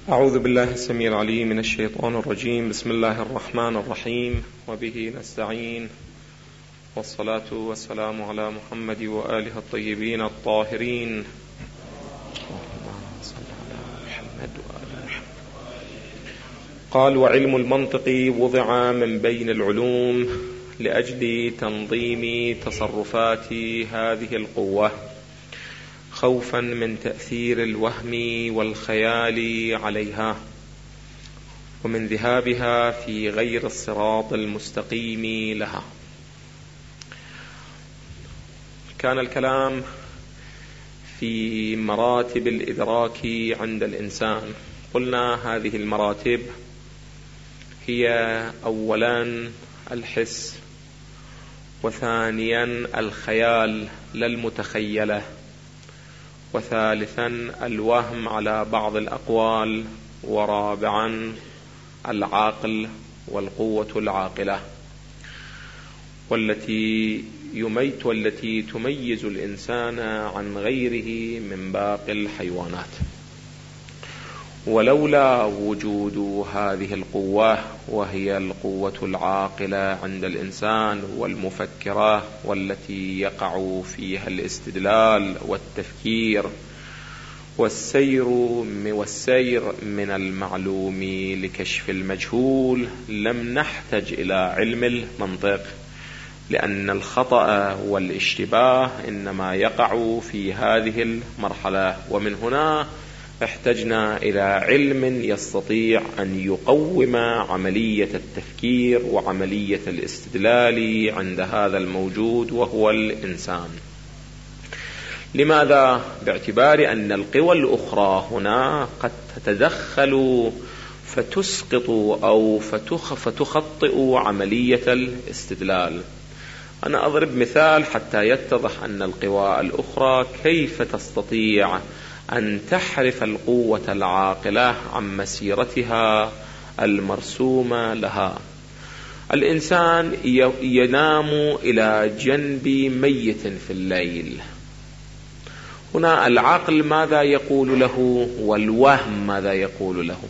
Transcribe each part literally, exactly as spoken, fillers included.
أعوذ بالله السميع العليم من الشيطان الرجيم. بسم الله الرحمن الرحيم، وبه نستعين، والصلاة والسلام على محمد وآله الطيبين الطاهرين. قال: وعلم المنطق وضع من بين العلوم لأجل تنظيم تصرفات هذه القوة، خوفا من تأثير الوهم والخيال عليها، ومن ذهابها في غير الصراط المستقيم لها. كان الكلام في مراتب الإدراك عند الإنسان. قلنا هذه المراتب هي أولا الحس، وثانيا الخيال لا المتخيلة، وثالثا الوهم على بعض الأقوال، ورابعا العاقل والقوة العاقلة، والتي يميت والتي تميز الإنسان عن غيره من باقي الحيوانات. ولولا وجود هذه القوة، وهي القوة العاقلة عند الإنسان والمفكرة، والتي يقع فيها الاستدلال والتفكير والسير والسير من المعلوم لكشف المجهول، لم نحتج إلى علم المنطق، لأن الخطأ والاشتباه إنما يقع في هذه المرحلة. ومن هنا احتجنا إلى علم يستطيع أن يقوم عملية التفكير وعملية الاستدلال عند هذا الموجود وهو الإنسان. لماذا؟ باعتبار أن القوى الأخرى هنا قد تتدخل فتسقط أو فتخ فتخطئ عملية الاستدلال. أنا أضرب مثال حتى يتضح أن القوى الأخرى كيف تستطيع أن تحرف القوة العاقلة عن مسيرتها المرسومة لها. الإنسان ينام إلى جنب ميت في الليل. هنا العقل ماذا يقول له، والوهم ماذا يقول له؟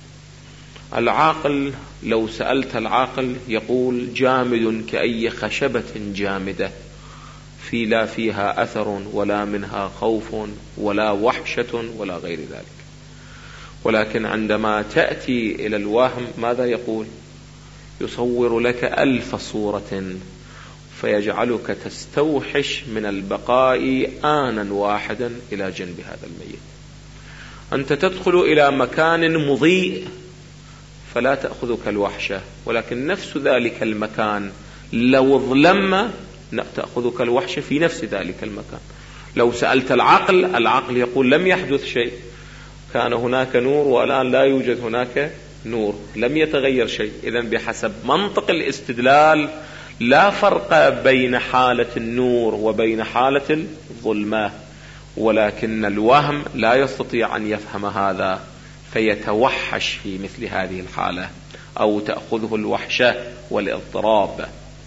العاقل لو سألت العاقل يقول جامد كأي خشبة جامدة، في لا فيها أثر ولا منها خوف ولا وحشة ولا غير ذلك. ولكن عندما تأتي إلى الوهم ماذا يقول؟ يصور لك ألف صورة، فيجعلك تستوحش من البقاء آنا واحدا إلى جنب هذا الميت. أنت تدخل إلى مكان مضيء فلا تأخذك الوحشة، ولكن نفس ذلك المكان لو ظلم تأخذك الوحشة في نفس ذلك المكان. لو سألت العقل، العقل يقول لم يحدث شيء، كان هناك نور والآن لا يوجد هناك نور، لم يتغير شيء. إذن بحسب منطق الاستدلال لا فرق بين حالة النور وبين حالة الظلمة، ولكن الوهم لا يستطيع أن يفهم هذا، فيتوحش في مثل هذه الحالة، أو تأخذه الوحشة والاضطراب.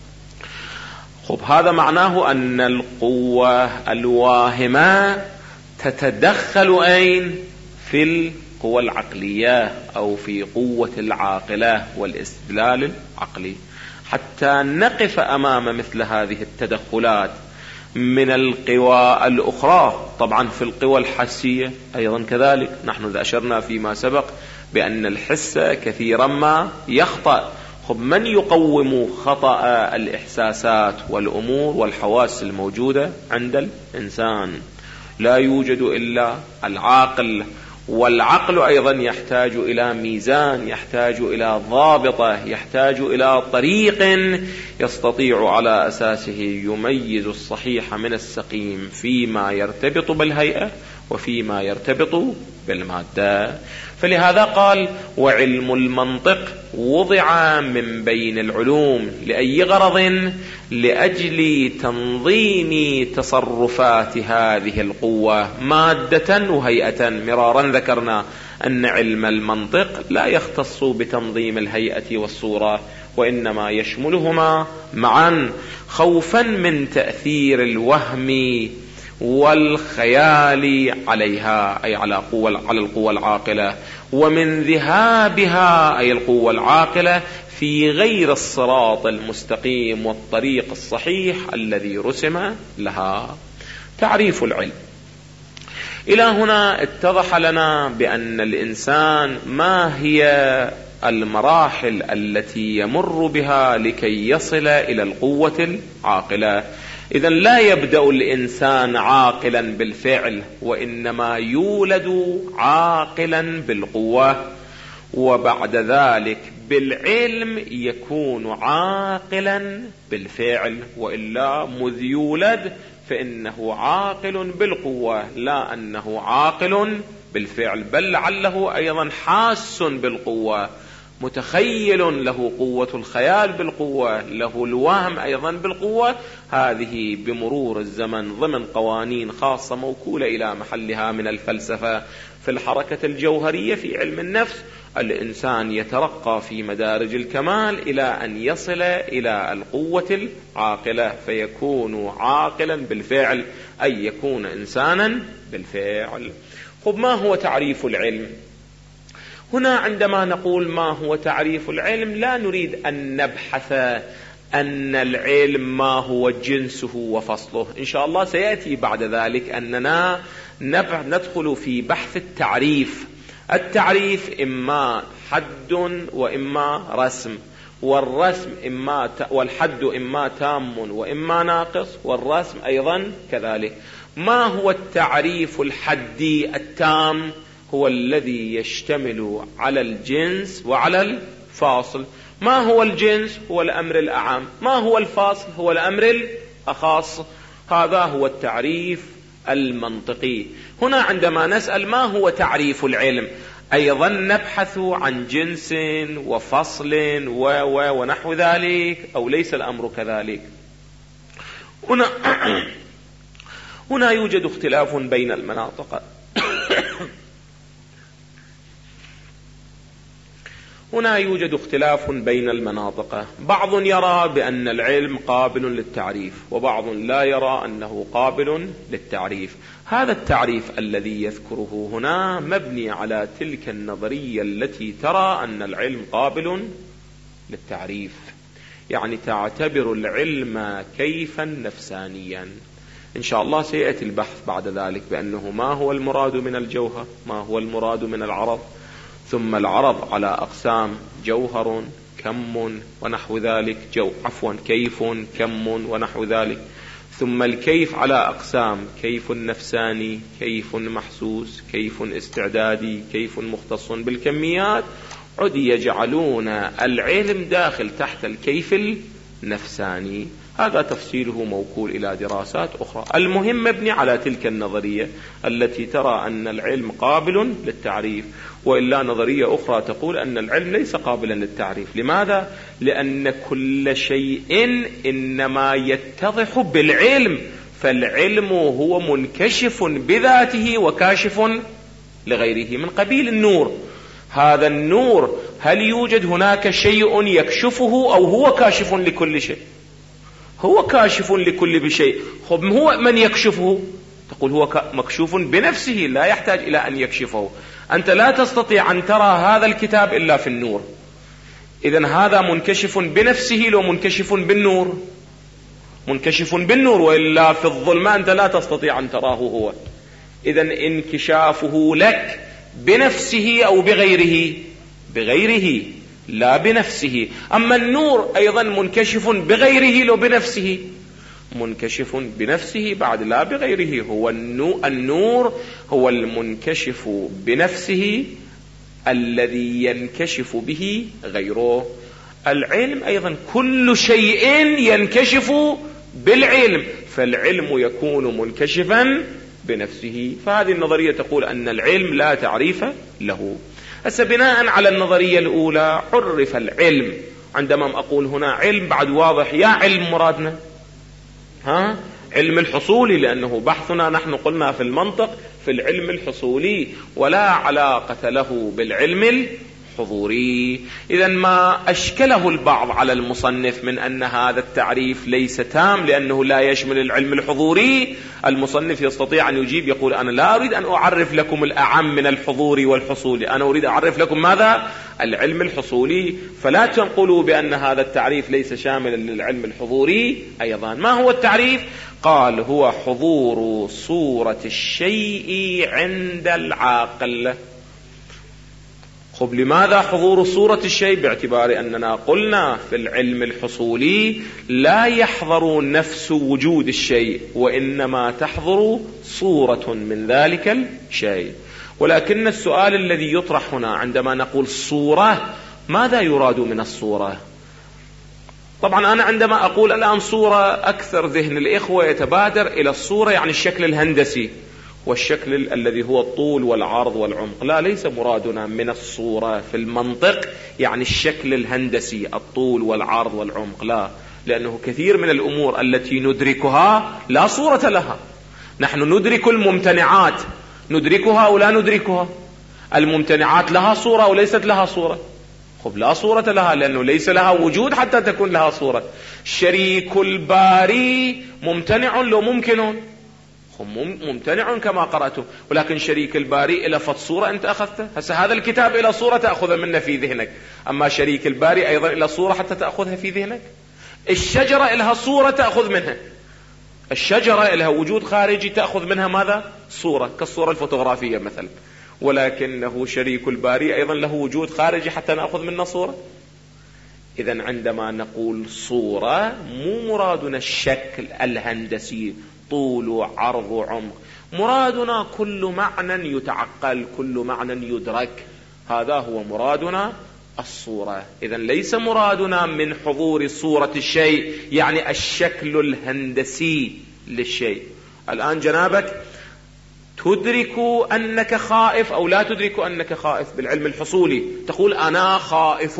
خب، هذا معناه أن القوة الواهمة تتدخل أين؟ في القوة العقلية أو في قوة العاقلة والاستدلال العقلي، حتى نقف أمام مثل هذه التدخلات من القوى الأخرى. طبعا في القوى الحسية أيضا كذلك، نحن إذا أشرنا فيما سبق بأن الحس كثيرا ما يخطأ. خب، من يقوم خطأ الإحساسات والأمور والحواس الموجودة عند الإنسان؟ لا يوجد إلا العاقل، والعقل أيضا يحتاج إلى ميزان، يحتاج إلى ضابطة، يحتاج إلى طريق يستطيع على أساسه يميز الصحيح من السقيم فيما يرتبط بالهيئة وفيما يرتبط بالمادة. فلهذا قال: وعلم المنطق وضع من بين العلوم لأي غرض؟ لأجل تنظيم تصرفات هذه القوة مادة وهيئة. مرارا ذكرنا أن علم المنطق لا يختص بتنظيم الهيئة والصورة، وإنما يشملهما معا، خوفا من تأثير الوهم والخيال عليها أي على قوة على القوة العاقلة، ومن ذهابها أي القوة العاقلة في غير الصراط المستقيم والطريق الصحيح الذي رسم لها. تعريف العلم. إلى هنا اتضح لنا بأن الإنسان ما هي المراحل التي يمر بها لكي يصل إلى القوة العاقلة. إذن لا يبدأ الإنسان عاقلا بالفعل، وإنما يولد عاقلا بالقوة، وبعد ذلك بالعلم يكون عاقلا بالفعل، وإلا مذ يولد فإنه عاقل بالقوة لا أنه عاقل بالفعل، بل لعله أيضا حاس بالقوة، متخيل، له قوة الخيال بالقوة، له الوهم أيضا بالقوة. هذه بمرور الزمن ضمن قوانين خاصة موكولة إلى محلها من الفلسفة في الحركة الجوهرية في علم النفس، الإنسان يترقى في مدارج الكمال إلى أن يصل إلى القوة العاقلة فيكون عاقلا بالفعل، أي يكون إنسانا بالفعل. خب، ما هو تعريف العلم؟ هنا عندما نقول ما هو تعريف العلم لا نريد أن نبحث أن العلم ما هو جنسه وفصله. إن شاء الله سيأتي بعد ذلك أننا ندخل في بحث التعريف. التعريف إما حد وإما رسم، والرسم إما ت... والحد إما تام وإما ناقص، والرسم أيضا كذلك. ما هو التعريف الحدي التام؟ هو الذي يشتمل على الجنس وعلى الفاصل. ما هو الجنس؟ هو الأمر الأعم. ما هو الفاصل؟ هو الأمر الأخص. هذا هو التعريف المنطقي. هنا عندما نسأل ما هو تعريف العلم، أيضا نبحث عن جنس وفصل و و ونحو ذلك، أو ليس الأمر كذلك؟ هنا هنا يوجد اختلاف بين المناطق. هنا يوجد اختلاف بين المناطق. بعض يرى بأن العلم قابل للتعريف، وبعض لا يرى أنه قابل للتعريف. هذا التعريف الذي يذكره هنا مبني على تلك النظرية التي ترى أن العلم قابل للتعريف، يعني تعتبر العلم كيفا نفسانيا. إن شاء الله سيأتي البحث بعد ذلك بأنه ما هو المراد من الجوهر، ما هو المراد من العرض، ثم العرض على أقسام: جوهر، كم، ونحو ذلك، جو عفوا كيف، كم، ونحو ذلك. ثم الكيف على أقسام: كيف نفساني، كيف محسوس، كيف استعدادي، كيف مختص بالكميات. عد يجعلون العلم داخل تحت الكيف النفساني. هذا تفصيله موكول إلى دراسات أخرى. المهم مبني على تلك النظرية التي ترى أن العلم قابل للتعريف، وإلا نظرية أخرى تقول أن العلم ليس قابلا للتعريف. لماذا؟ لأن كل شيء إنما يتضح بالعلم، فالعلم هو منكشف بذاته وكاشف لغيره، من قبيل النور. هذا النور هل يوجد هناك شيء يكشفه أو هو كاشف لكل شيء؟ هو كاشف لكل شيء. خب، هو من يكشفه؟ تقول هو مكشوف بنفسه لا يحتاج إلى أن يكشفه. أنت لا تستطيع أن ترى هذا الكتاب إلا في النور. إذن هذا منكشف بنفسه لو منكشف بالنور؟ منكشف بالنور، وإلا في الظلمة أنت لا تستطيع أن تراه هو. إذن انكشافه لك بنفسه أو بغيره؟ بغيره لا بنفسه. أما النور أيضا منكشف بغيره لو بنفسه؟ منكشف بنفسه بعد لا بغيره. هو النور هو المنكشف بنفسه الذي ينكشف به غيره. العلم أيضا كل شيء ينكشف بالعلم، فالعلم يكون منكشفا بنفسه. فهذه النظرية تقول أن العلم لا تعريف له. هسه بناء على النظرية الأولى عرف العلم. عندما أقول هنا علم بعد واضح، يا علم مرادنا ها علم الحصولي، لأنه بحثنا نحن قلنا في المنطق في العلم الحصولي، ولا علاقة له بالعلم حضوري. إذن ما أشكله البعض على المصنف من أن هذا التعريف ليس تام لأنه لا يشمل العلم الحضوري، المصنف يستطيع أن يجيب يقول أنا لا أريد أن أعرف لكم الأعم من الحضور والحصول، أنا أريد أعرف لكم ماذا؟ العلم الحصولي، فلا تنقلوا بأن هذا التعريف ليس شاملا للعلم الحضوري أيضا. ما هو التعريف؟ قال هو حضور صورة الشيء عند العاقل. خب لماذا حضور صورة الشيء؟ باعتبار أننا قلنا في العلم الحصولي لا يحضر نفس وجود الشيء وإنما تحضر صورة من ذلك الشيء. ولكن السؤال الذي يطرح هنا عندما نقول صورة، ماذا يراد من الصورة؟ طبعا أنا عندما أقول الآن صورة أكثر ذهن الإخوة يتبادر إلى الصورة يعني الشكل الهندسي والشكل الذي هو الطول والعرض والعمق. لا، ليس مرادنا من الصورة في المنطق يعني الشكل الهندسي الطول والعرض والعمق، لا، لأنه كثير من الأمور التي ندركها لا صورة لها. نحن ندرك الممتنعات، ندركها ولا ندركها. الممتنعات لها صورة وليست لها صورة. خب لا صورة لها لأنه ليس لها وجود حتى تكون لها صورة. شريك الباري ممتنع لو ممكن؟ ممتنع كما قرأته، ولكن شريك الباري إلى فت صورة أنت أخذته. هسه هذا الكتاب إلى صورة تأخذ منه في ذهنك، أما شريك الباري أيضا إلى صورة حتى تأخذها في ذهنك. الشجرة إلها صورة تأخذ منها، الشجرة إلها وجود خارجي تأخذ منها ماذا؟ صورة، كالصورة الفوتوغرافية مثلا. ولكنه شريك الباري أيضا له وجود خارجي حتى نأخذ منه صورة. إذن عندما نقول صورة مو مرادنا الشكل الهندسي طول وعرض وعمق، مرادنا كل معنى يتعقل، كل معنى يدرك، هذا هو مرادنا الصورة. إذن ليس مرادنا من حضور صورة الشيء يعني الشكل الهندسي للشيء. الآن جنابك تدرك أنك خائف أو لا تدرك أنك خائف بالعلم الحصولي، تقول أنا خائف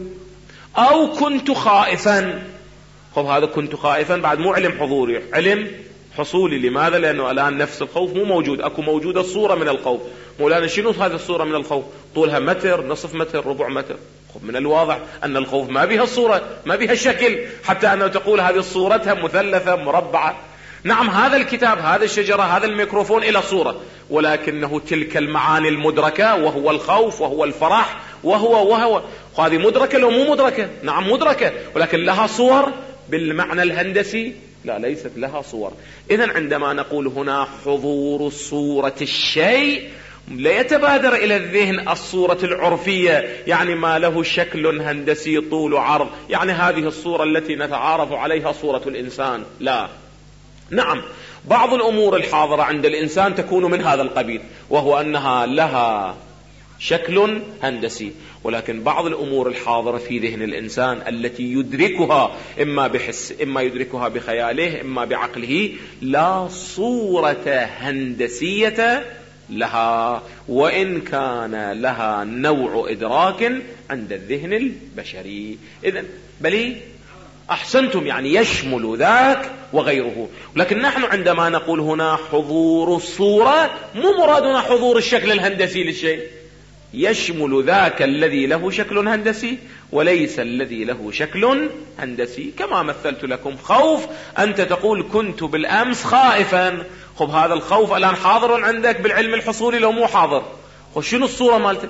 أو كنت خائفا. خب هذا كنت خائفا بعد مو علم حضوري، علم حصولي. لماذا؟ لأنه الآن نفس الخوف مو موجود، أكو موجودة الصورة من الخوف. مولانا شنو هذه الصورة من الخوف؟ طولها متر، نصف متر، ربع متر. خب من الواضح أن الخوف ما بها الصورة، ما بها الشكل، حتى أنه تقول هذه صورتها مثلثة مربعة. نعم هذا الكتاب، هذا الشجرة، هذا الميكروفون إلى صورة، ولكنه تلك المعاني المدركة وهو الخوف وهو الفرح وهو وهو هذه مدركة لو مو مدركة؟ نعم مدركة، ولكن لها صور بالمعنى الهندسي؟ لا، ليست لها صور. إذن عندما نقول هنا حضور صورة الشيء لا يتبادر إلى الذهن الصورة العرفية يعني ما له شكل هندسي طول وعرض، يعني هذه الصورة التي نتعارف عليها صورة الإنسان. لا، نعم بعض الأمور الحاضرة عند الإنسان تكون من هذا القبيل، وهو أنها لها شكل هندسي، ولكن بعض الأمور الحاضرة في ذهن الإنسان التي يدركها إما بحس إما يدركها بخياله إما بعقله لا صورة هندسية لها، وإن كان لها نوع إدراك عند الذهن البشري. إذن بلي أحسنتم، يعني يشمل ذاك وغيره. لكن نحن عندما نقول هنا حضور الصورة مو مرادنا حضور الشكل الهندسي للشيء، يشمل ذاك الذي له شكل هندسي وليس الذي له شكل هندسي. كما مثلت لكم خوف، أنت تقول كنت بالأمس خائفا، خب هذا الخوف الآن حاضر عندك بالعلم الحصولي لو مو حاضر، خب شنو الصورة مالته؟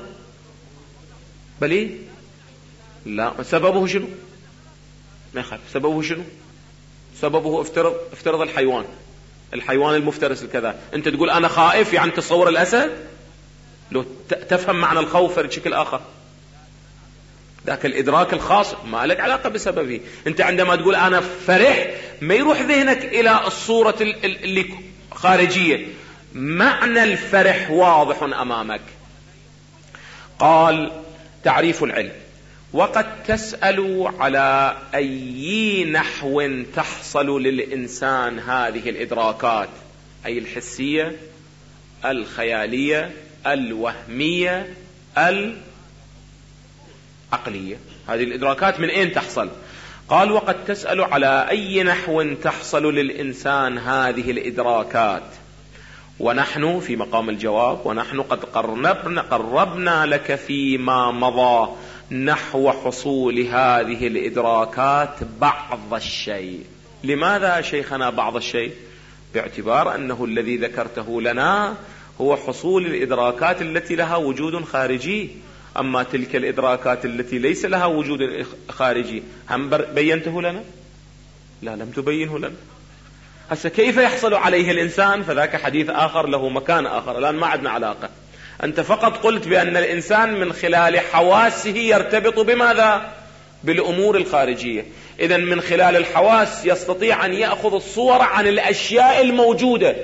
بلي لا، سببه شنو؟ ما يخالف، سببه شنو؟ سببه افترض افترض الحيوان الحيوان المفترس الكذا، انت تقول انا خائف يعني تصور الاسد، لو تفهم معنى الخوف بشكل اخر، ذاك الادراك الخاص ما لك علاقه بسببه. انت عندما تقول انا فرح ما يروح ذهنك الى الصوره اللي خارجيه، معنى الفرح واضح امامك. قال تعريف العلم: وقد تسأل على أي نحو تحصل للإنسان هذه الإدراكات، أي الحسية، الخيالية، الوهمية، العقلية، هذه الإدراكات من أين تحصل؟ قال: وقد تسأل على أي نحو تحصل للإنسان هذه الإدراكات، ونحن في مقام الجواب، ونحن قد قربنا, قربنا لك فيما مضى نحو حصول هذه الإدراكات بعض الشيء. لماذا شيخنا بعض الشيء؟ باعتبار أنه الذي ذكرته لنا هو حصول الإدراكات التي لها وجود خارجي، أما تلك الإدراكات التي ليس لها وجود خارجي هم بينته لنا؟ لا، لم تبينه لنا. هسه كيف يحصل عليه الإنسان؟ فذاك حديث آخر له مكان آخر، الآن ما عندنا علاقة. أنت فقط قلت بأن الإنسان من خلال حواسه يرتبط بماذا؟ بالأمور الخارجية. إذن من خلال الحواس يستطيع أن يأخذ الصور عن الأشياء الموجودة.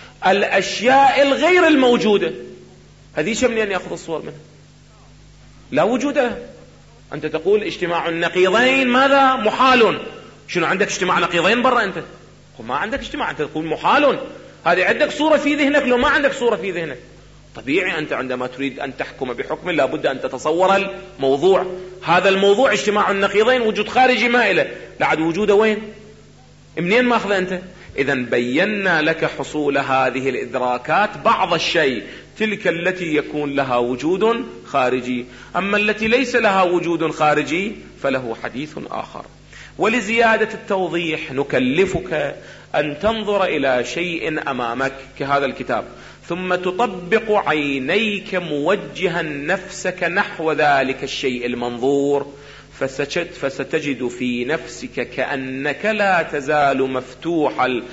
الأشياء الغير الموجودة هذه شو منين يأخذ الصور منها؟ لا وجود لها. أنت تقول اجتماع النقيضين ماذا؟ محال. شنو عندك اجتماع نقيضين برا؟ أنت ما عندك اجتماع، أنت تقول محال. هذه عندك صورة في ذهنك، لو ما عندك صورة في ذهنك طبيعي أنت عندما تريد أن تحكم بحكم لابد أن تتصور الموضوع. هذا الموضوع اجتماع النقيضين وجود خارجي ما إله، لعد وجوده وين؟ منين ماخذه أنت؟ إذن بينا لك حصول هذه الإدراكات بعض الشيء، تلك التي يكون لها وجود خارجي. أما التي ليس لها وجود خارجي فله حديث آخر. ولزيادة التوضيح نكلفك أن تنظر إلى شيء أمامك كهذا الكتاب، ثم تطبق عينيك موجها نفسك نحو ذلك الشيء المنظور، فستجد في نفسك كأنك لا تزال مفتوح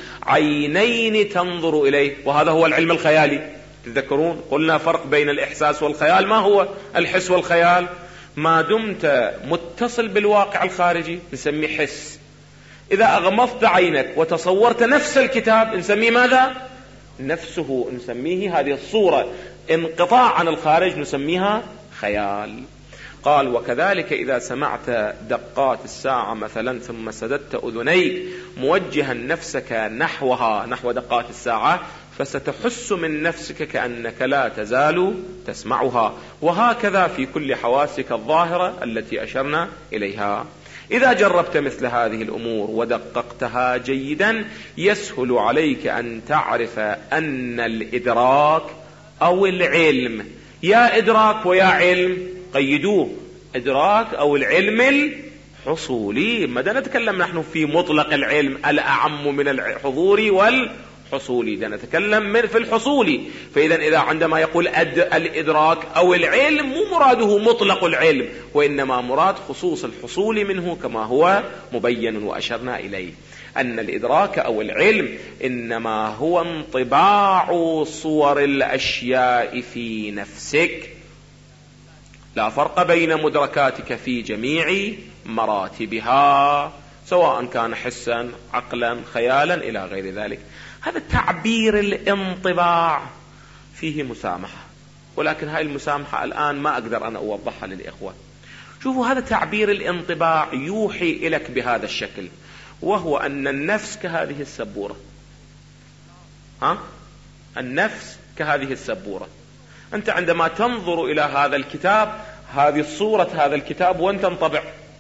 العينين تنظر إليه. وهذا هو العلم الخيالي. تذكرون قلنا فرق بين الإحساس والخيال. ما هو الحس والخيال؟ ما دمت متصل بالواقع الخارجي نسميه حس. إذا أغمضت عينك وتصورت نفس الكتاب نسميه ماذا؟ نفسه، نسميه هذه الصورة. انقطاع عن الخارج نسميها خيال. قال وكذلك إذا سمعت دقات الساعة مثلا ثم سددت أذنيك موجها نفسك نحوها، نحو دقات الساعة، فستحس من نفسك كأنك لا تزال تسمعها. وهكذا في كل حواسك الظاهرة التي أشرنا إليها. إذا جربت مثل هذه الأمور ودققتها جيدا يسهل عليك أن تعرف أن الإدراك أو العلم، يا إدراك ويا علم قيدوه، إدراك أو العلم الحصولي. ماذا نتكلم نحن في مطلق العلم الأعم من الحضور والحصولي، ده نتكلم من في الحصولي. فإذا إذا عندما يقول الإدراك أو العلم مو مراده مطلق العلم، وإنما مراد خصوص الحصول منه كما هو مبين وأشرنا إليه. أن الإدراك أو العلم إنما هو انطباع صور الأشياء في نفسك، لا فرق بين مدركاتك في جميع مراتبها سواء كان حسا عقلا خيالا إلى غير ذلك. هذا تعبير الانطباع فيه مسامحة، ولكن هاي المسامحة الآن ما أقدر أنا أوضحها للإخوة. شوفوا هذا تعبير الانطباع يوحي إليك بهذا الشكل، وهو أن النفس كهذه السبورة. ها؟ النفس كهذه السبورة. أنت عندما تنظر إلى هذا الكتاب، هذه صورة هذا الكتاب وأنت انطبع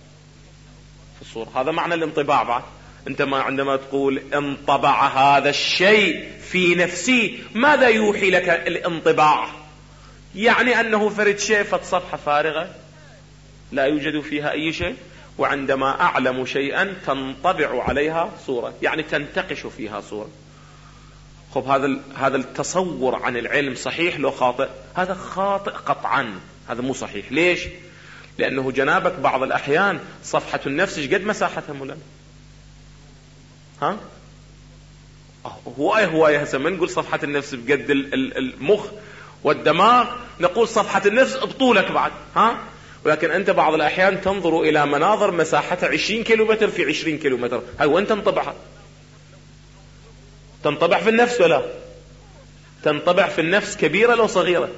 في الصورة. هذا معنى الانطباع. بعد أنت ما عندما تقول انطبع هذا الشيء في نفسي، ماذا يوحي لك الانطباع؟ يعني أنه فرد شيء فت صفحة فارغة لا يوجد فيها أي شيء، وعندما أعلم شيئا تنطبع عليها صورة، يعني تنتقش فيها صورة. خب هذا هذا التصور عن العلم صحيح لو خاطئ؟ هذا خاطئ قطعا، هذا مو صحيح. ليش؟ لأنه جنابك بعض الأحيان صفحة النفس قد مساحتها مولانا؟ ها؟ هواية هواية. هسه ما نقول صفحة النفس بقد المخ والدماغ، نقول صفحة النفس بطولك بعد. ها؟ ولكن أنت بعض الأحيان تنظر إلى مناظر مساحتها عشرين كيلومتر في عشرين كيلومتر. هاي وين تنطبعها؟ تنطبع في النفس ولا تنطبع في النفس كبيرة لو صغيرة؟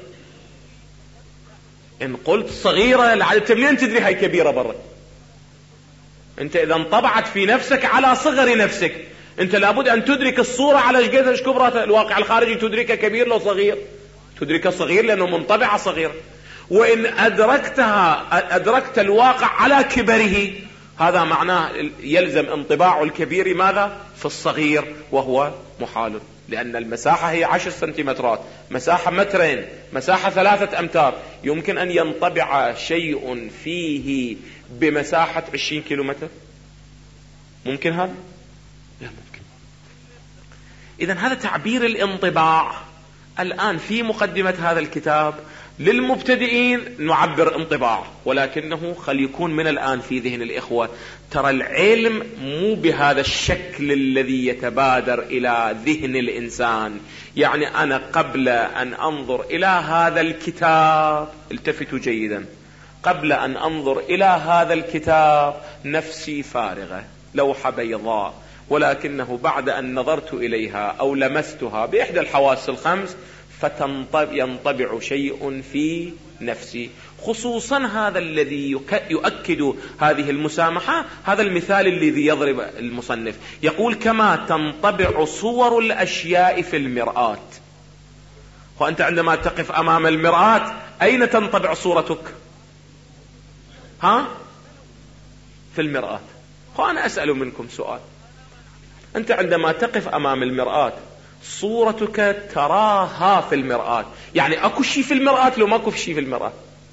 إن قلت صغيرة لعدت منين تدري هاي كبيرة برا؟ أنت إذا انطبعت في نفسك على صغر نفسك، أنت لابد أن تدرك الصورة على ايش قدر ايش كبرها. الواقع الخارجي تدركه كبير لو صغير؟ تدركه صغير لأنه منطبعة صغيرة. وإن أدركتها أدركت الواقع على كبره، هذا معناه يلزم انطباع الكبير ماذا؟ في الصغير، وهو محال. لأن المساحة هي عشر سنتيمترات، مساحة مترين، مساحة ثلاثة أمتار، يمكن أن ينطبع شيء فيه بمساحة عشرين كيلومتر؟ ممكن هذا؟ لا ممكن. إذن هذا تعبير الانطباع. الآن في مقدمة هذا الكتاب للمبتدئين نعبر انطباع، ولكنه خل يكون من الآن في ذهن الإخوة ترى العلم مو بهذا الشكل الذي يتبادر إلى ذهن الإنسان. يعني أنا قبل أن أنظر إلى هذا الكتاب، التفتوا جيدا، قبل أن أنظر إلى هذا الكتاب نفسي فارغة، لوحة بيضاء، ولكنه بعد أن نظرت إليها أو لمستها بإحدى الحواس الخمس فينطبع شيء في نفسي. خصوصا هذا الذي يؤكد هذه المسامحة، هذا المثال الذي يضرب المصنف، يقول كما تنطبع صور الأشياء في المرآة. وأنت عندما تقف أمام المرآة أين تنطبع صورتك؟ ها؟ في المرآة. وأنا أسأل منكم سؤال، أنت عندما تقف أمام المرآة صورتك تراها في المرآة، يعني أكو شيء في المرآة لو ما أكو شيء في المرآة؟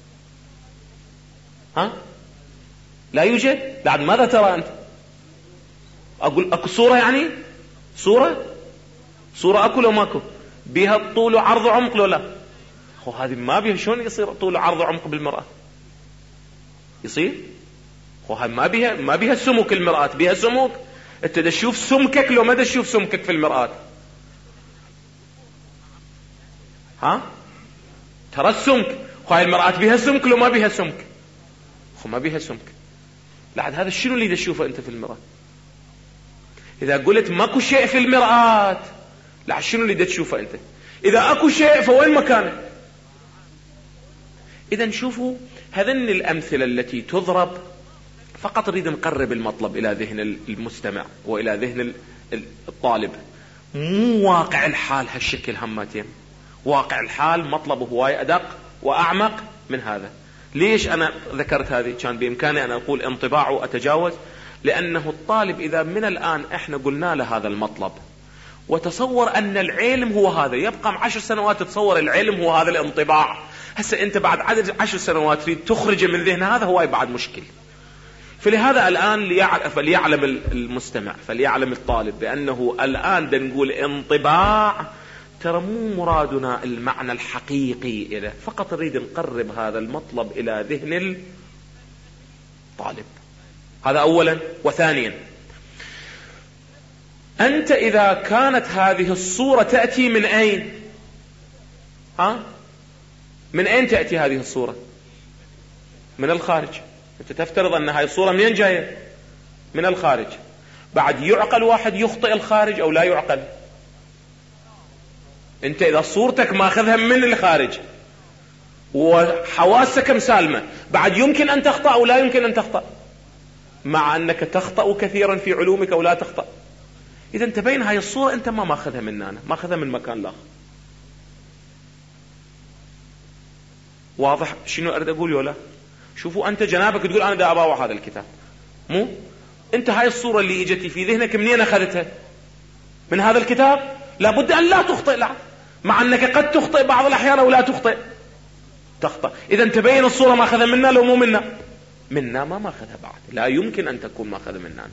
ها؟ لا يوجد. بعد ماذا ترى أنت؟ أقول أكو صورة، يعني صورة صورة أكو لو ما أكو؟ بها طول وعرض وعمق لو لا؟ هو هذه ما بها، شلون يصير طول وعرض وعمق بالمرآة؟ يصير؟ هو هذه ما بها ما بها سمك المرآة، بها سمك. أنت تشوف سمكك لو ما تشوف سمكك في المرآة؟ ها؟ ترى السمك. هاي المرآة بها سمك لو ما بها سمك؟ خو ما بها سمك. لعد هذا شنو اللي تشوفه أنت في المرآة؟ إذا قلت ماكو شيء في المرآة، لعد شنو اللي تشوفه أنت؟ إذا أكو شيء فوين مكانه؟ إذا شوفوا هذين الأمثلة التي تضرب فقط نريد نقرب المطلب إلى ذهن المستمع وإلى ذهن الطالب. مو واقع الحال هالشكل هماتين، واقع الحال مطلبه هواي أدق وأعمق من هذا. ليش أنا ذكرت هذه؟ كان بإمكاني أن أقول انطباع وأتجاوز، لأنه الطالب إذا من الآن إحنا قلنا له هذا المطلب وتصور أن العلم هو هذا، يبقى عشر سنوات تتصور العلم هو هذا الانطباع. هسه أنت بعد عدد عشر سنوات تريد تخرج من ذهن هذا، هو بعد مشكل. فلهذا الآن فليعلم المستمع، فليعلم الطالب بأنه الآن نقول انطباع، ترى مو مرادنا المعنى الحقيقي إليه، فقط نريد نقرب هذا المطلب إلى ذهن الطالب. هذا أولا. وثانيا، أنت إذا كانت هذه الصورة تأتي من أين؟ ها؟ من أين تأتي هذه الصورة؟ من الخارج. أنت تفترض أن هذه الصورة منين جاية؟ من الخارج. بعد يعقل واحد يخطئ الخارج أو لا يعقل؟ أنت إذا صورتك ما أخذها من الخارج وحواسك مسالمة، بعد يمكن أن تخطأ أو لا يمكن أن تخطأ، مع أنك تخطأ كثيرا في علومك أو لا تخطأ. إذا أنت بين هاي الصورة أنت ما ماخذها مننا، ما أخذها من مكان لا. واضح شنو أريد أقول ولا؟ شوفوا أنت جنابك تقول أنا دا أباوع هذا الكتاب، مو أنت هاي الصورة اللي إجتي في ذهنك منين أخذتها؟ من هذا الكتاب. لابد أن لا تخطئ، لا، مع أنك قد تخطئ بعض الأحيان ولا تخطئ، تخطئ. إذا تبين الصورة ما أخذها منا لو مو منا؟ منا ما ما أخذها بعد، لا يمكن أن تكون ما أخذها منا.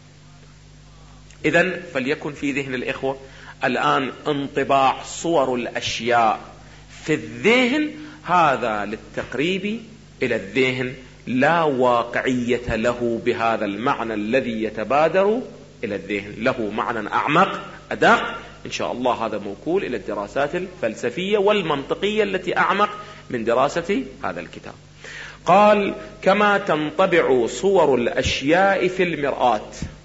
إذا فليكن في ذهن الإخوة الآن انطباع صور الأشياء في الذهن، هذا للتقريب إلى الذهن، لا واقعية له بهذا المعنى الذي يتبادر إلى الذهن، له معنى أعمق أدق. إن شاء الله هذا موكول إلى الدراسات الفلسفية والمنطقية التي أعمق من دراسة هذا الكتاب. قال كما تنطبع صور الأشياء في المرآة،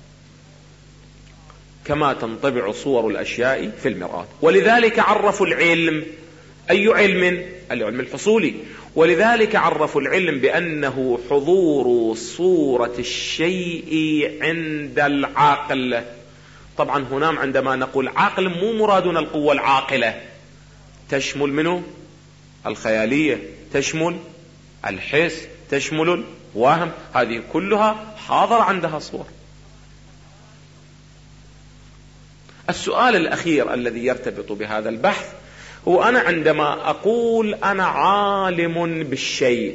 كما تنطبع صور الأشياء في المرآة. ولذلك عرفوا العلم، أي علم؟ العلم الحصولي. ولذلك عرفوا العلم بأنه حضور صورة الشيء عند العاقل. طبعا هنا عندما نقول عاقل مو مرادنا القوة العاقلة، تشمل منه الخيالية، تشمل الحس، تشمل الوهم، هذه كلها حاضر عندها صور. السؤال الأخير الذي يرتبط بهذا البحث هو أنا عندما أقول أنا عالم بالشيء،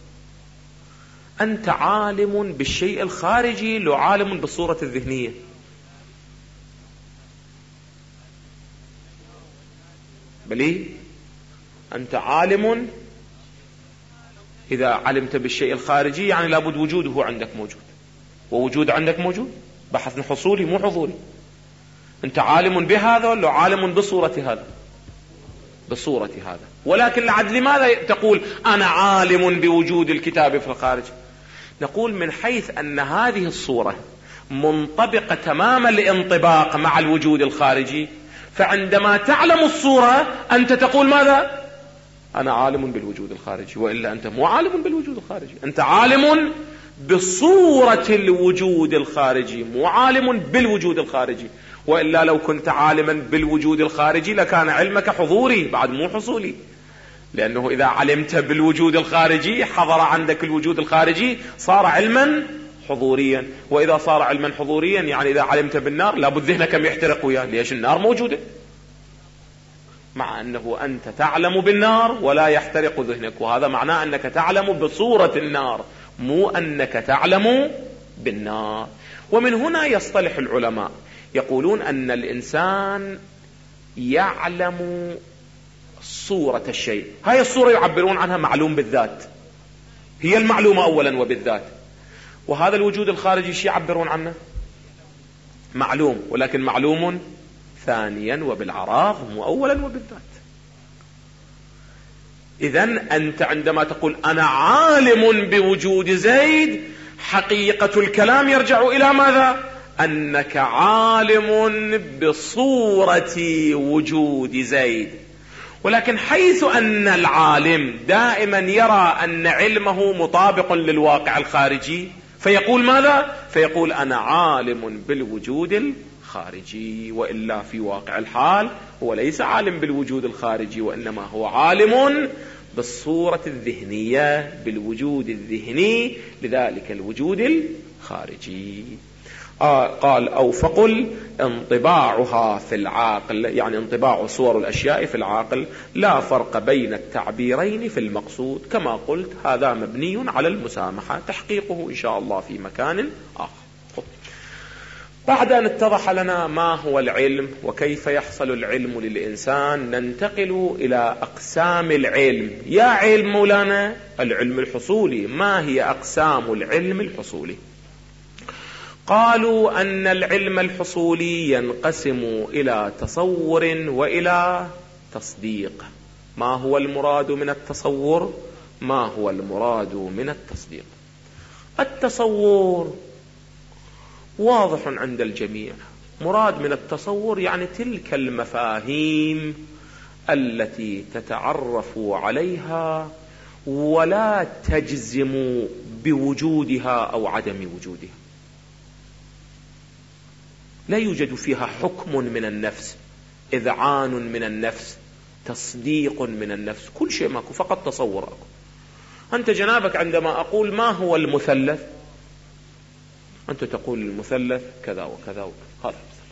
أنت عالم بالشيء الخارجي لو عالم بالصورة الذهنية؟ بلي أنت عالم إذا علمت بالشيء الخارجي يعني لابد وجوده عندك موجود، ووجود عندك موجود، بحث حصولي مو حضوري. أنت عالم بهذا ولا عالم بصورة هذا؟ بصورة هذا. ولكن لعد لماذا تقول أنا عالم بوجود الكتاب في الخارج؟ نقول من حيث أن هذه الصورة منطبقة تمام الانطباق مع الوجود الخارجي، فعندما تعلم الصورة أنت تقول ماذا؟ أنا عالم بالوجود الخارجي، وإلا أنت مو عالم بالوجود الخارجي، أنت عالم بصورة الوجود الخارجي مو عالم بالوجود الخارجي. وإلا لو كنت عالما بالوجود الخارجي لكان علمك حضوري بعد مو حصولي، لأنه إذا علمت بالوجود الخارجي حضر عندك الوجود الخارجي صار علما حضوريا، وإذا صار علما حضوريا يعني إذا علمت بالنار لابد ذهنك يحترق وياه، ليش النار موجودة، مع أنه أنت تعلم بالنار ولا يحترق ذهنك، وهذا معناه أنك تعلم بصورة النار مو أنك تعلم بالنار. ومن هنا يصطلح العلماء يقولون أن الإنسان يعلم صورة الشيء، هاي الصورة يعبرون عنها معلوم بالذات، هي المعلومة أولا وبالذات. وهذا الوجود الخارجي شيء يعبرون عنه معلوم، ولكن معلوم ثانيا وبالعراض مو أولا وبالذات. إذن أنت عندما تقول أنا عالم بوجود زيد، حقيقة الكلام يرجع إلى ماذا؟ أنك عالم بصورة وجود زيد. ولكن حيث أن العالم دائما يرى أن علمه مطابق للواقع الخارجي فيقول ماذا؟ فيقول أنا عالم بالوجود الخارجي، وإلا في واقع الحال هو ليس عالم بالوجود الخارجي، وإنما هو عالم بالصورة الذهنية، بالوجود الذهني لذلك الوجود الخارجي. آه قال أو فقل انطباعها في العاقل، يعني انطباع صور الأشياء في العاقل، لا فرق بين التعبيرين في المقصود. كما قلت هذا مبني على المسامحة، تحقيقه إن شاء الله في مكان آخر. بعد أن اتضح لنا ما هو العلم وكيف يحصل العلم للإنسان، ننتقل إلى أقسام العلم. يا علم مولانا العلم الحصولي، ما هي أقسام العلم الحصولي؟ قالوا أن العلم الحصولي ينقسم إلى تصور وإلى تصديق. ما هو المراد من التصور؟ ما هو المراد من التصديق؟ التصور واضح عند الجميع، مراد من التصور يعني تلك المفاهيم التي تتعرف عليها ولا تجزم بوجودها أو عدم وجودها، لا يوجد فيها حكم من النفس، إذعان من النفس، تصديق من النفس، كل شيء ماكو، فقط تصور أكو. أنت جنابك عندما أقول ما هو المثلث، أنت تقول المثلث كذا وكذا وكذا، هذا المثلث.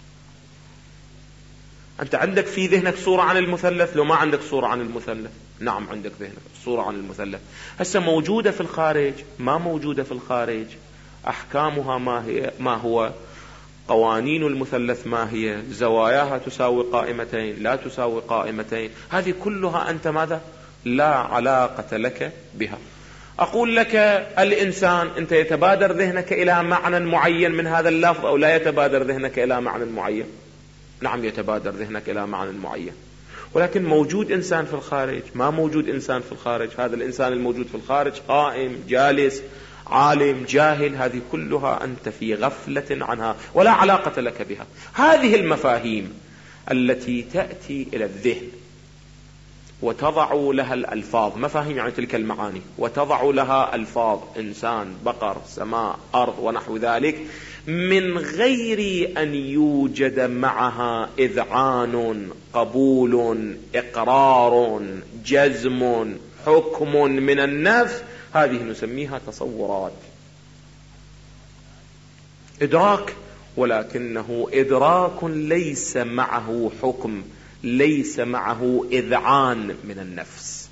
أنت عندك في ذهنك صورة عن المثلث؟ لو ما عندك صورة عن المثلث؟ نعم عندك ذهنك صورة عن المثلث. هسه موجودة في الخارج؟ ما موجودة في الخارج. أحكامها ما هي؟ ما هو قوانين المثلث ما هي؟ زواياها تساوي قائمتين لا تساوي قائمتين، هذه كلها أنت ماذا؟ لا علاقة لك بها. أقول لك الإنسان، أنت يتبادر ذهنك إلى معنى معين من هذا اللفظ أو لا يتبادر ذهنك إلى معنى معين؟ نعم يتبادر ذهنك إلى معنى معين، ولكن موجود إنسان في الخارج؟ ما موجود إنسان في الخارج. هذا الإنسان الموجود في الخارج قائم، جالس، عالم، جاهل، هذه كلها أنت في غفلة عنها ولا علاقة لك بها. هذه المفاهيم التي تأتي إلى الذهن وتضع لها الألفاظ، مفاهيم يعني تلك المعاني، وتضع لها ألفاظ إنسان، بقر، سماء، أرض ونحو ذلك، من غير أن يوجد معها إذعان، قبول، إقرار، جزم، حكم من النفس، هذه نسميها تصورات. إدراك ولكنه إدراك ليس معه حكم، ليس معه إذعان من النفس،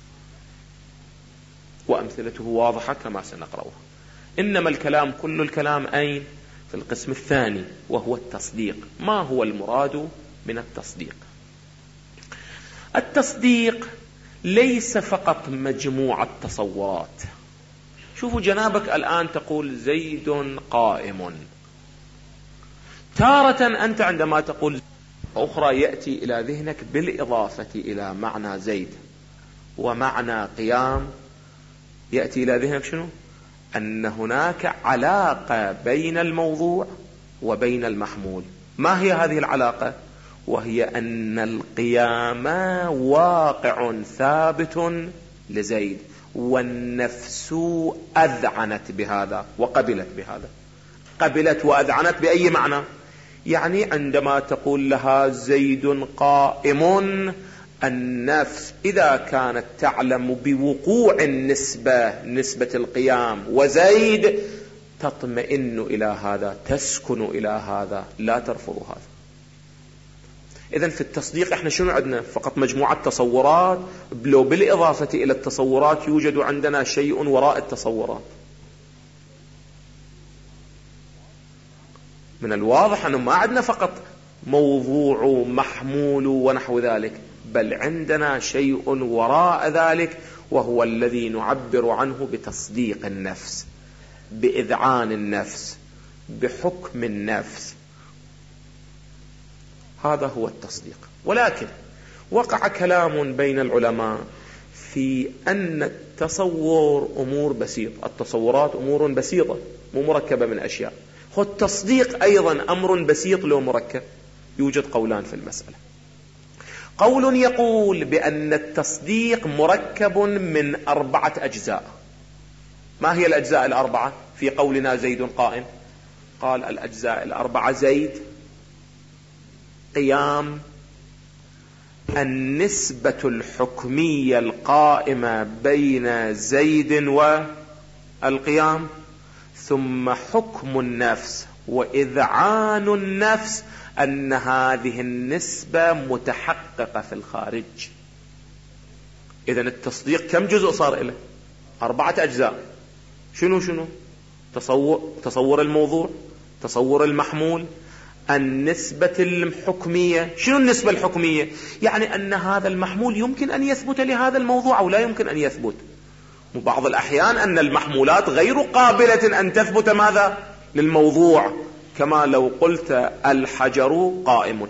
وأمثلته واضحة كما سنقرأها. إنما الكلام كل الكلام أين؟ في القسم الثاني، وهو التصديق. ما هو المراد من التصديق؟ التصديق ليس فقط مجموعة تصورات. شوفوا جنابك الآن تقول زيد قائم، تارة أنت عندما تقول أخرى يأتي إلى ذهنك بالإضافة إلى معنى زيد ومعنى قيام، يأتي إلى ذهنك شنو؟ أن هناك علاقة بين الموضوع وبين المحمول. ما هي هذه العلاقة؟ وهي أن القيام واقع ثابت لزيد، والنفس أذعنت بهذا وقبلت بهذا. قبلت وأذعنت بأي معنى؟ يعني عندما تقول لها زيد قائم، النفس إذا كانت تعلم بوقوع النسبة، نسبة القيام وزيد، تطمئن إلى هذا، تسكن إلى هذا، لا ترفض هذا. إذن في التصديق احنا شنو عندنا؟ فقط مجموعة تصورات، لو بالإضافة إلى التصورات يوجد عندنا شيء وراء التصورات. من الواضح أنه ما عندنا فقط موضوع محمول ونحو ذلك، بل عندنا شيء وراء ذلك، وهو الذي نعبر عنه بتصديق النفس، بإذعان النفس، بحكم النفس. هذا هو التصديق. ولكن وقع كلام بين العلماء في أن التصور أمور بسيطة، التصورات أمور بسيطة مو مركبة من أشياء. هو التصديق أيضا أمر بسيط لو مركب. يوجد قولان في المسألة. قول يقول بأن التصديق مركب من أربعة أجزاء. ما هي الأجزاء الأربعة في قولنا زيد قائم؟ قال الأجزاء الأربعة: زيد، قيام، النسبة الحكمية القائمة بين زيد والقيام، ثم حكم النفس وإذعان النفس أن هذه النسبة متحققة في الخارج. إذن التصديق كم جزء صار إله؟ أربعة أجزاء. شنو شنو؟ تصور, تصور الموضوع، تصور المحمول، النسبة الحكمية. شنو النسبة الحكمية؟ يعني أن هذا المحمول يمكن أن يثبت لهذا الموضوع أو لا يمكن أن يثبت. وبعض الأحيان أن المحمولات غير قابلة أن تثبت ماذا؟ للموضوع، كما لو قلت الحجر قائم.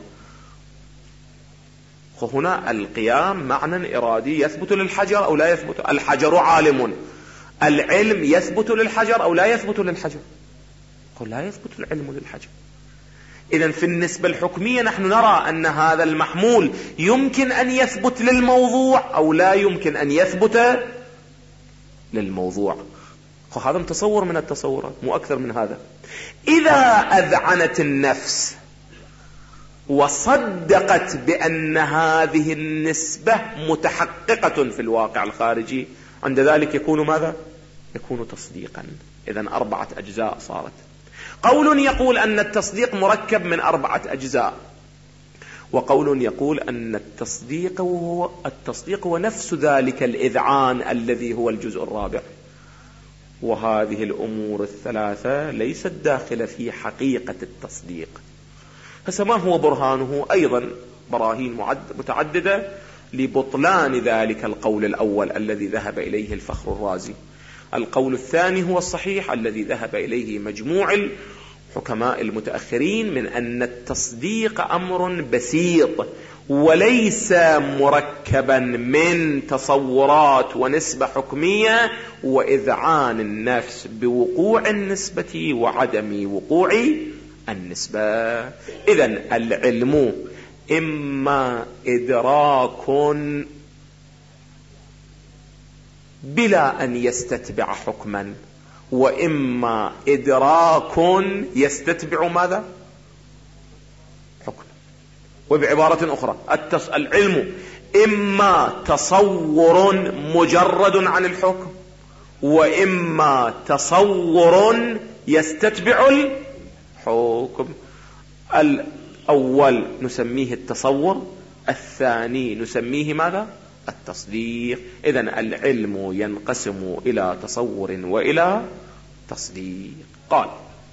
هنا القيام معنى إرادي يثبت للحجر أو لا يثبت. الحجر عالم، العلم يثبت للحجر أو لا يثبت للحجر؟ قل لا يثبت العلم للحجر. إذن في النسبة الحكمية نحن نرى أن هذا المحمول يمكن أن يثبت للموضوع أو لا يمكن أن يثبت للموضوع. هذا متصور من التصورات، مو أكثر من هذا. إذا أذعنت النفس وصدقت بأن هذه النسبة متحققة في الواقع الخارجي، عند ذلك يكون ماذا؟ يكون تصديقا. إذن أربعة أجزاء صارت. قول يقول أن التصديق مركب من أربعة أجزاء، وقول يقول أن التصديق هو التصديق هو نفس ذلك الإذعان الذي هو الجزء الرابع. وهذه الأمور الثلاثة ليست داخلة في حقيقة التصديق. فما هو برهانه؟ أيضا براهين متعددة لبطلان ذلك القول الأول الذي ذهب إليه الفخر الرازي. القول الثاني هو الصحيح الذي ذهب إليه مجموع الحكماء المتأخرين، من أن التصديق أمر بسيط وليس مركبا من تصورات ونسبة حكمية وإذعان النفس بوقوع النسبة وعدم وقوع النسبة. إذن العلم إما إدراك بلا أن يستتبع حكما، وإما إدراك يستتبع ماذا؟ حكم. وبعبارة أخرى العلم إما تصور مجرد عن الحكم، وإما تصور يستتبع الحكم. الأول نسميه التصور، الثاني نسميه ماذا؟ التصديق. إذن العلم ينقسم إلى تصور وإلى تصديق. قال: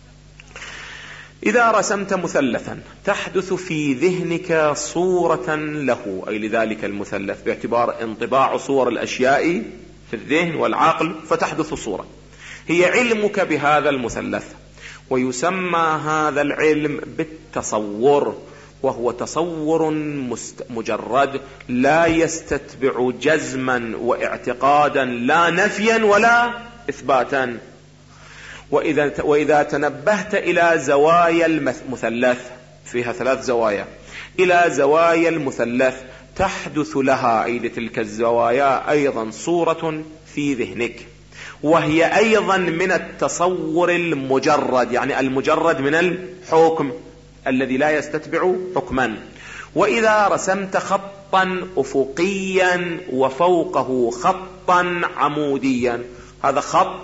إذا رسمت مثلثا تحدث في ذهنك صورة له، أي لذلك المثلث، باعتبار انطباع صور الأشياء في الذهن والعقل فتحدث صورة، هي علمك بهذا المثلث، ويسمى هذا العلم بالتصور، وهو تصور مجرد لا يستتبع جزما واعتقادا لا نفيا ولا إثباتا. وإذا, وإذا تنبهت إلى زوايا المثلث، فيها ثلاث زوايا، إلى زوايا المثلث تحدث لها، أي لتلك الزوايا أيضا، صورة في ذهنك، وهي أيضا من التصور المجرد، يعني المجرد من الحكم الذي لا يستتبع حكما. وإذا رسمت خطا أفقيا وفوقه خطا عموديا، هذا خط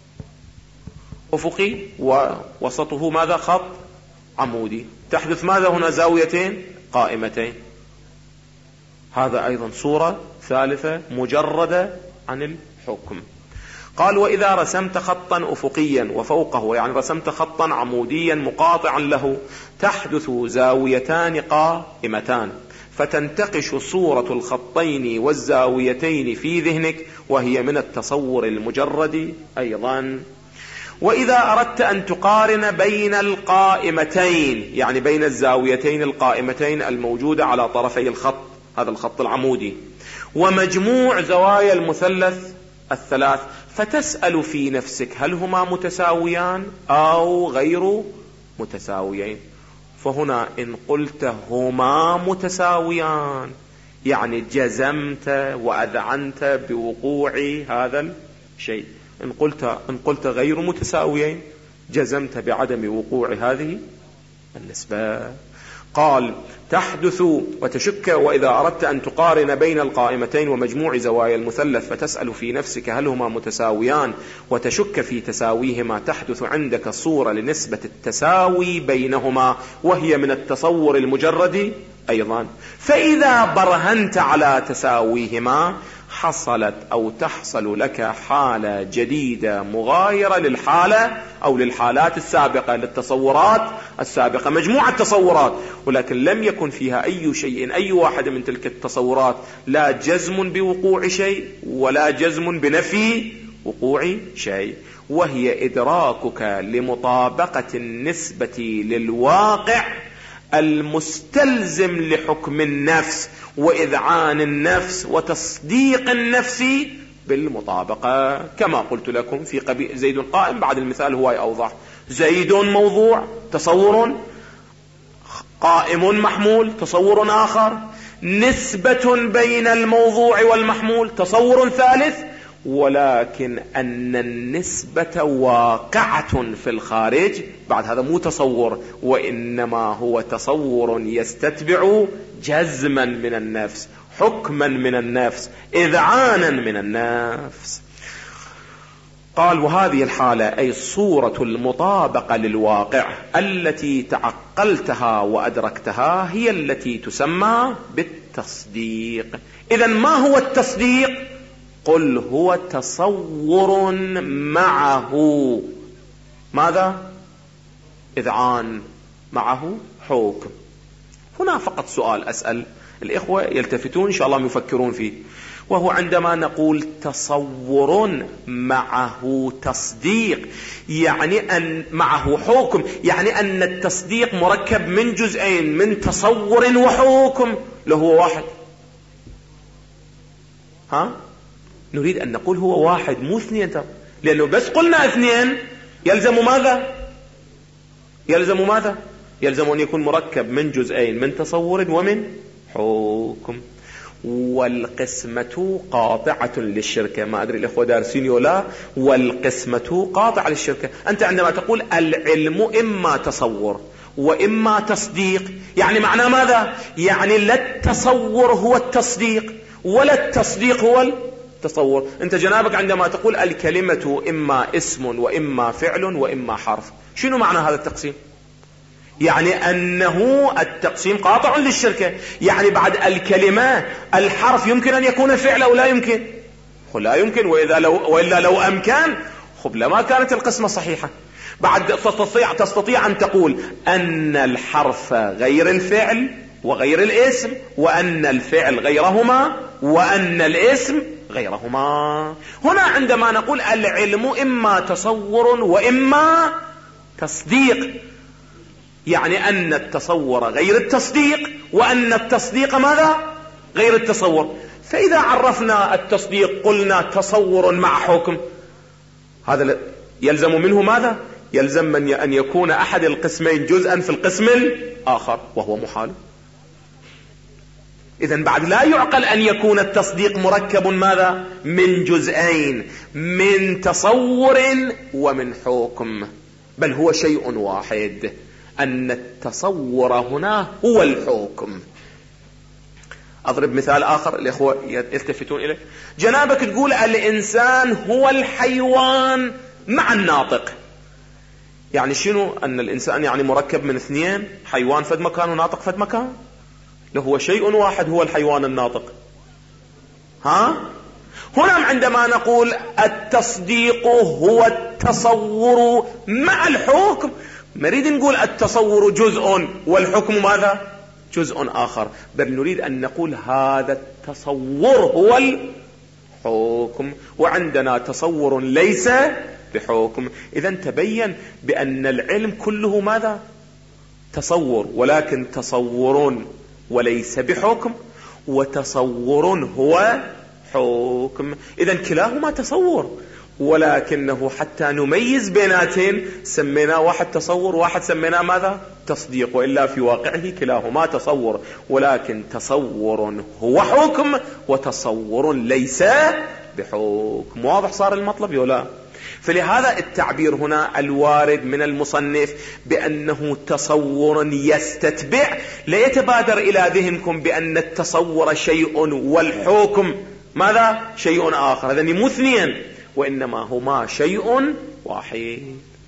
أفقي ووسطه ماذا؟ خط عمودي، تحدث ماذا هنا؟ زاويتين قائمتين. هذا أيضا صورة ثالثة مجردة عن الحكم. قال: وإذا رسمت خطا أفقيا وفوقه، يعني رسمت خطا عموديا مقاطعا له، تحدث زاويتان قائمتان، فتنتقش صورة الخطين والزاويتين في ذهنك، وهي من التصور المجرد أيضا. وإذا أردت أن تقارن بين القائمتين، يعني بين الزاويتين القائمتين الموجودة على طرفي الخط، هذا الخط العمودي، ومجموع زوايا المثلث الثلاث، فتسأل في نفسك هل هما متساويان أو غير متساويين. فهنا إن قلت هما متساويان، يعني جزمت وأذعنت بوقوع هذا الشيء. إن قلت, إن قلت غير متساويين، جزمت بعدم وقوع هذه النسبة. قال: تحدث وتشك. وإذا أردت أن تقارن بين القائمتين ومجموع زوايا المثلث، فتسأل في نفسك هل هما متساويان وتشك في تساويهما، تحدث عندك صورة لنسبة التساوي بينهما، وهي من التصور المجرد أيضا. فإذا برهنت على تساويهما، حصلت أو تحصل لك حالة جديدة مغايرة للحالة أو للحالات السابقة، للتصورات السابقة، مجموعة تصورات، ولكن لم يكن فيها أي شيء، أي واحدة من تلك التصورات، لا جزم بوقوع شيء ولا جزم بنفي وقوع شيء، وهي إدراكك لمطابقة النسبة للواقع المستلزم لحكم النفس وإذعان النفس وتصديق النفس بالمطابقة. كما قلت لكم في قبيل زيد قائم، بعد المثال هو أوضح. زيد موضوع، تصور، قائم محمول، تصور آخر، نسبة بين الموضوع والمحمول، تصور ثالث، ولكن أن النسبة واقعة في الخارج، بعد هذا مو تصور، وإنما هو تصور يستتبع جزما من النفس، حكما من النفس، إذعانا من النفس. قال: وهذه الحالة، أي صورة المطابقة للواقع التي تعقلتها وأدركتها، هي التي تسمى بالتصديق. إذن ما هو التصديق؟ قل: هو تصور معه ماذا؟ إذعان، معه حكم. هنا فقط سؤال أسأل الإخوة يلتفتون إن شاء الله يفكرون فيه، وهو عندما نقول تصور معه تصديق، يعني أن معه حكم، يعني أن التصديق مركب من جزئين، من تصور وحكم، له هو واحد. ها؟ نريد أن نقول هو واحد مو اثنين، لأنه بس قلنا اثنين يلزم ماذا؟ يلزم ماذا؟ يلزم أن يكون مركب من جزئين، من تصور ومن حكم. والقسمة قاطعة للشركة. ما أدري الإخوة دارسين ولا؟ والقسمة قاطعة للشركة. أنت عندما تقول العلم إما تصور وإما تصديق، يعني معناه ماذا؟ يعني لا التصور هو التصديق ولا التصديق هو التصور. أنت جنابك عندما تقول الكلمة إما اسم وإما فعل وإما حرف، شنو معنى هذا التقسيم؟ يعني أنه التقسيم قاطع للشركة. يعني بعد الكلمة الحرف يمكن أن يكون فعل أو لا يمكن؟ لا يمكن، وإذا لو وإلا لو أمكن خب لما كانت القسمة صحيحة. بعد تستطيع, تستطيع أن تقول أن الحرف غير الفعل وغير الاسم، وأن الفعل غيرهما، وأن الاسم غيرهما. هنا عندما نقول العلم إما تصور وإما تصديق، يعني أن التصور غير التصديق، وأن التصديق ماذا؟ غير التصور. فإذا عرفنا التصديق قلنا تصور مع حكم، هذا يلزم منه ماذا؟ يلزم من أن يكون أحد القسمين جزءا في القسم الآخر، وهو محال. إذن بعد لا يعقل أن يكون التصديق مركب ماذا؟ من جزئين، من تصور ومن حكم، بل هو شيء واحد، أن التصور هنا هو الحكم. أضرب مثال آخر الإخوة يلتفتون إليه. جنابك تقول الإنسان هو الحيوان مع الناطق، يعني شنو؟ أن الإنسان يعني مركب من اثنين، حيوان فد مكان وناطق فد مكان؟ له هو شيء واحد، هو الحيوان الناطق. ها؟ هنا عندما نقول التصديق هو التصور مع الحكم، نريد نقول التصور جزء والحكم ماذا؟ جزء آخر، بل نريد أن نقول هذا التصور هو الحكم، وعندنا تصور ليس بحكم. إذن تبين بأن العلم كله ماذا؟ تصور، ولكن تصور وليس بحكم، وتصور هو حكم. إذن كلاهما تصور، ولكنه حتى نميز بيناتين سمينا واحد تصور واحد سمينا ماذا؟ تصديق، وإلا في واقعه كلاهما تصور، ولكن تصور هو حكم وتصور ليس بحكم. واضح صار المطلب يولا؟ فلهذا التعبير هنا الوارد من المصنف بأنه تصور يستتبع، لا يتبادر إلى ذهنكم بأن التصور شيء والحكم ماذا؟ شيء آخر، هذا مو اثنين، وإنما هما شيء واحد.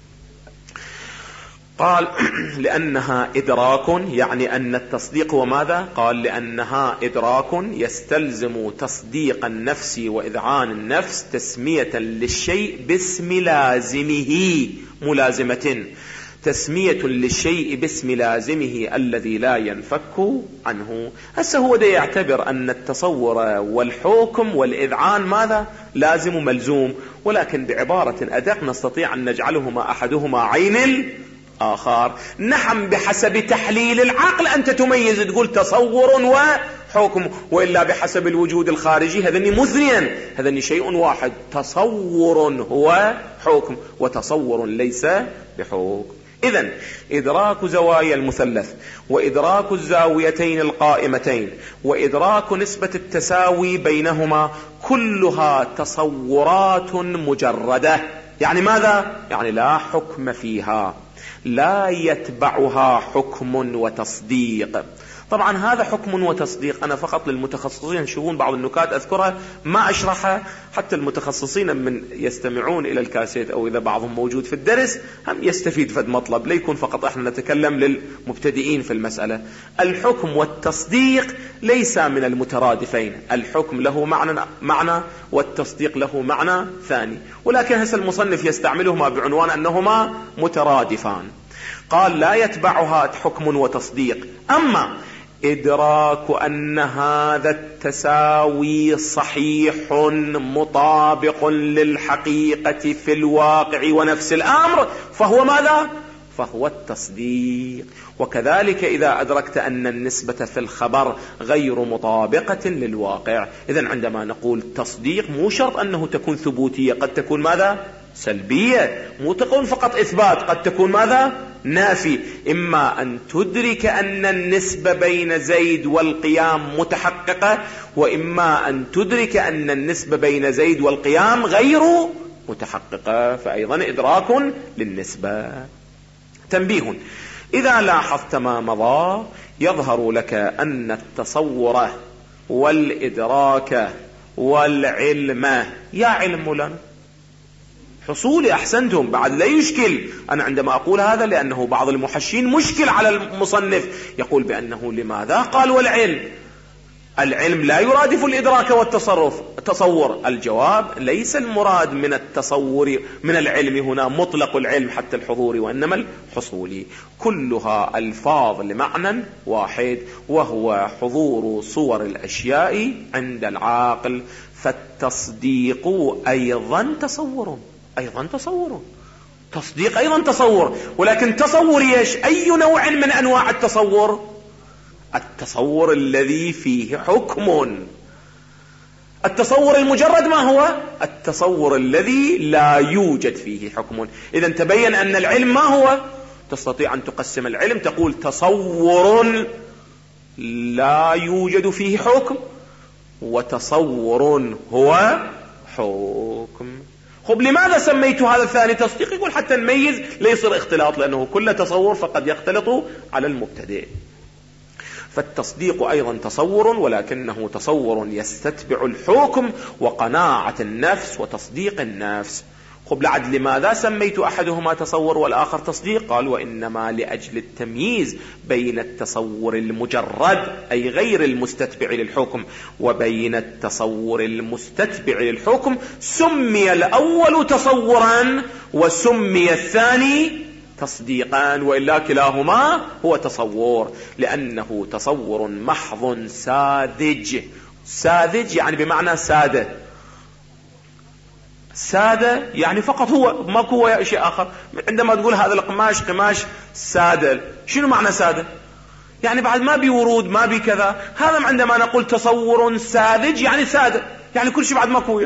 قال لأنها إدراك، يعني أن التصديق هو ماذا؟ قال لأنها إدراك يستلزم تصديق النفس وإذعان النفس تسمية للشيء باسم لازمه، ملازمة، تسمية للشيء باسم لازمه الذي لا ينفك عنه. هسه هو ده يعتبر أن التصور والحكم والإذعان ماذا؟ لازم ملزوم، ولكن بعبارة أدق نستطيع أن نجعلهما أحدهما عين آخر. نعم بحسب تحليل العقل أنت تميز تقول تصور وحكم، وإلا بحسب الوجود الخارجي هذني مثنين، هذني شيء واحد، تصور هو حكم وتصور ليس بحكم. إذن إدراك زوايا المثلث، وإدراك الزاويتين القائمتين، وإدراك نسبة التساوي بينهما، كلها تصورات مجردة. يعني ماذا؟ يعني لا حكم فيها، لا يتبعها حكم وتصديق. طبعا هذا حكم وتصديق أنا فقط للمتخصصين يشوفون بعض النكات أذكرها ما أشرحها، حتى المتخصصين من يستمعون إلى الكاسيت أو إذا بعضهم موجود في الدرس هم يستفيد فد مطلب، لا يكون فقط احنا نتكلم للمبتدئين في المسألة. الحكم والتصديق ليس من المترادفين، الحكم له معنى معنى والتصديق له معنى ثاني، ولكن هسه المصنف يستعملهما بعنوان أنهما مترادفان. قال لا يتبعها حكم وتصديق. أما إدراك أن هذا التساوي صحيح مطابق للحقيقة في الواقع ونفس الأمر فهو ماذا؟ فهو التصديق. وكذلك إذا أدركت أن النسبة في الخبر غير مطابقة للواقع، إذن عندما نقول تصديق مو شرط أنه تكون ثبوتية، قد تكون ماذا؟ سلبية، مو تكون فقط إثبات، قد تكون ماذا؟ نافي. إما أن تدرك أن النسبة بين زيد والقيام متحققة، وإما أن تدرك أن النسبة بين زيد والقيام غير متحققة، فأيضا إدراك للنسبة. تنبيه: إذا لاحظت ما مضى يظهر لك أن التصور والإدراك والعلم، يا علم لنا حصولي. أحسنتم، بعد لا يشكل. أنا عندما أقول هذا لأنه بعض المحشين مشكل على المصنف، يقول بأنه لماذا قال والعلم؟ العلم لا يرادف الإدراك والتصرف التصور. الجواب ليس المراد من التصور من العلم هنا مطلق العلم حتى الحضور، وإنما الحصولي. كلها ألفاظ لمعنى واحد، وهو حضور صور الأشياء عند العاقل. فالتصديق أيضا تصور، أيضا تصور، تصديق أيضا تصور. ولكن تصور ايش؟ أي نوع من أنواع التصور؟ التصور الذي فيه حكم. التصور المجرد ما هو؟ التصور الذي لا يوجد فيه حكم. إذن تبين أن العلم ما هو؟ تستطيع أن تقسم العلم، تقول تصور لا يوجد فيه حكم، وتصور هو حكم. خب لماذا سميت هذا الثاني تصديق؟ يقول حتى نميز ليصير اختلاط، لأنه كل تصور فقد يختلط على المبتدئ. فالتصديق أيضا تصور، ولكنه تصور يستتبع الحكم وقناعة النفس وتصديق النفس. خب لعد لماذا سميت أحدهما تصور والآخر تصديق؟ قال وإنما لأجل التمييز بين التصور المجرد أي غير المستتبع للحكم وبين التصور المستتبع للحكم. سمي الأول تصورا وسمي الثاني تصديقان، وإلا كلاهما هو تصور، لأنه تصور محض ساذج. ساذج يعني بمعنى سادة، سادة يعني فقط هو، ماكو هو شيء آخر. عندما تقول هذا القماش قماش سادة، شنو معنى سادة؟ يعني بعد ما بي ورود ما بي كذا. هذا عندما نقول تصور ساذج يعني سادة، يعني كل شيء بعد ماكو.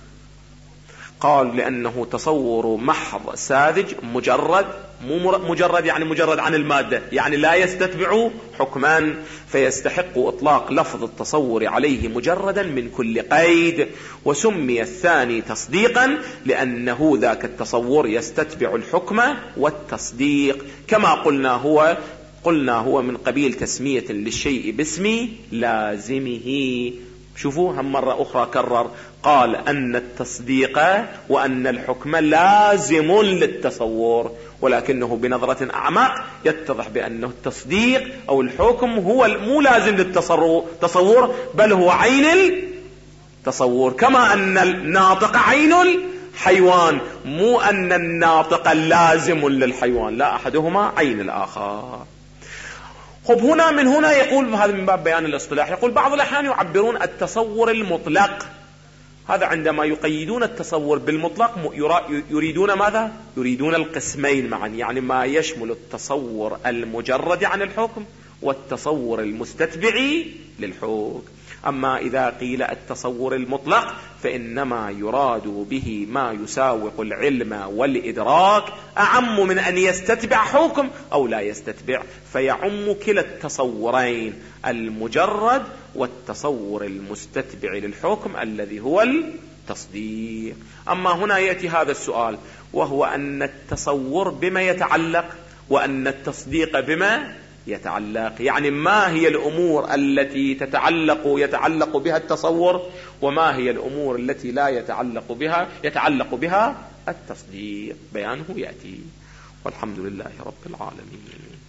قال لأنه تصور محض ساذج مجرد، مو مجرد يعني مجرد عن المادة، يعني لا يستتبع حكما، فيستحق إطلاق لفظ التصور عليه مجردا من كل قيد. وسمي الثاني تصديقا لأنه ذاك التصور يستتبع الحكم والتصديق، كما قلنا هو قلنا هو من قبيل تسمية للشيء باسم لازمه. شوفوا هم مرة أخرى كرر، قال أن التصديق وأن الحكم لازم للتصور، ولكنه بنظرة أعمق يتضح بأنه التصديق أو الحكم هو مو لازم للتصور، بل هو عين التصور، كما أن الناطق عين الحيوان، مو أن الناطق لازم للحيوان، لا، أحدهما عين الآخر. خب هنا من هنا يقول، هذا من باب بيان الاصطلاح، يقول بعض الأحيان يعبرون التصور المطلق. هذا عندما يقيدون التصور بالمطلق يريدون ماذا؟ يريدون القسمين معا، يعني ما يشمل التصور المجرد عن الحكم والتصور المستتبع للحكم. أما إذا قيل التصور المطلق فإنما يراد به ما يساوق العلم والإدراك، أعم من أن يستتبع حكم أو لا يستتبع، فيعم كلا التصورين، المجرد والتصور المستتبع للحكم الذي هو التصديق. أما هنا يأتي هذا السؤال، وهو أن التصور بما يتعلق وأن التصديق بما يتعلق، يعني ما هي الأمور التي تتعلق يتعلق بها التصور، وما هي الأمور التي لا يتعلق بها يتعلق بها التصديق. بيانه يأتي، والحمد لله رب العالمين.